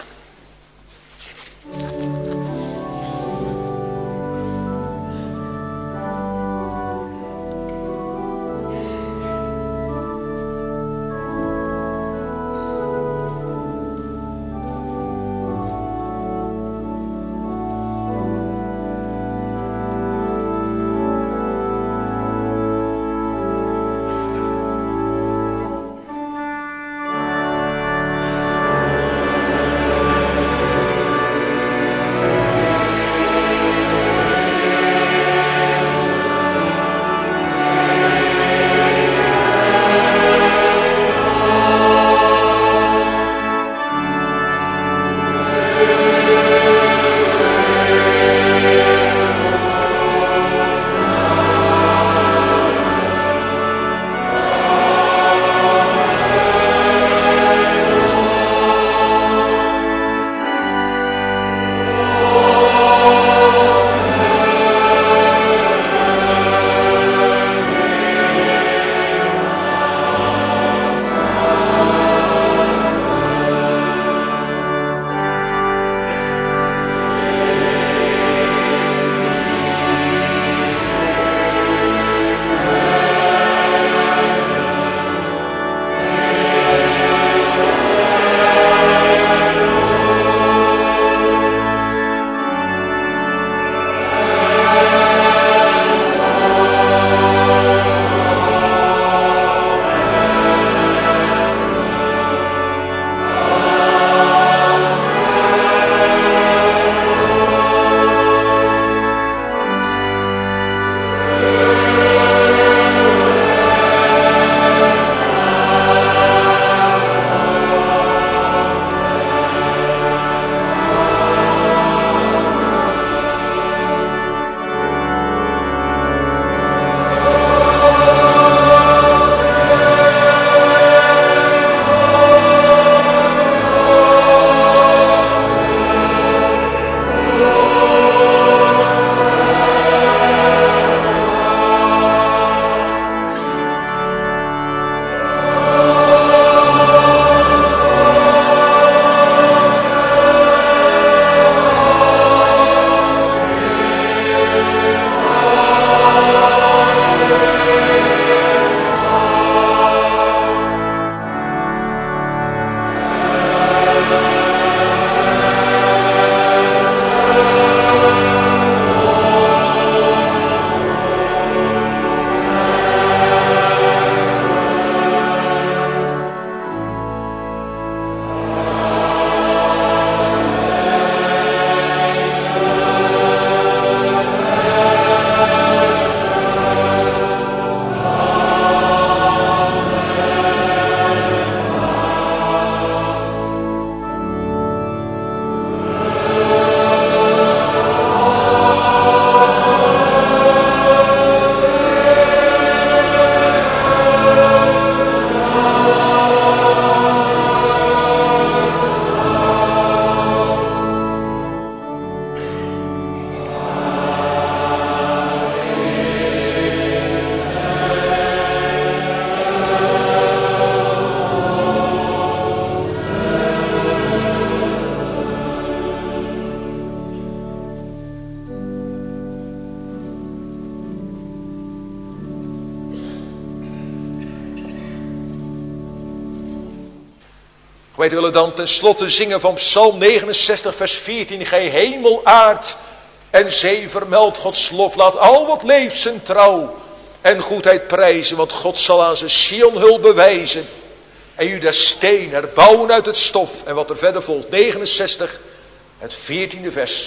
Speaker 2: Wij willen dan tenslotte zingen van Psalm 69 vers 14. Gij hemel, aard en zee vermeld Gods lof. Laat al wat leeft zijn trouw en goedheid prijzen. Want God zal aan zijn Sion hulp bewijzen. En u der steen herbouwen uit het stof. En wat er verder volgt. 69, het 14e vers.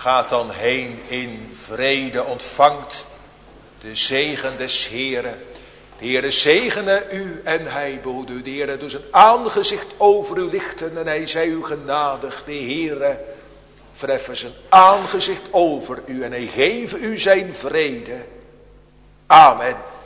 Speaker 2: gaat dan heen in vrede, ontvangt de zegen des Heeren. De Heere zegene u en hij behoede u. De Heere doet zijn aangezicht over u lichten en hij zij u genadig. De Heere verheffen zijn aangezicht over u en hij geeft u zijn vrede. Amen.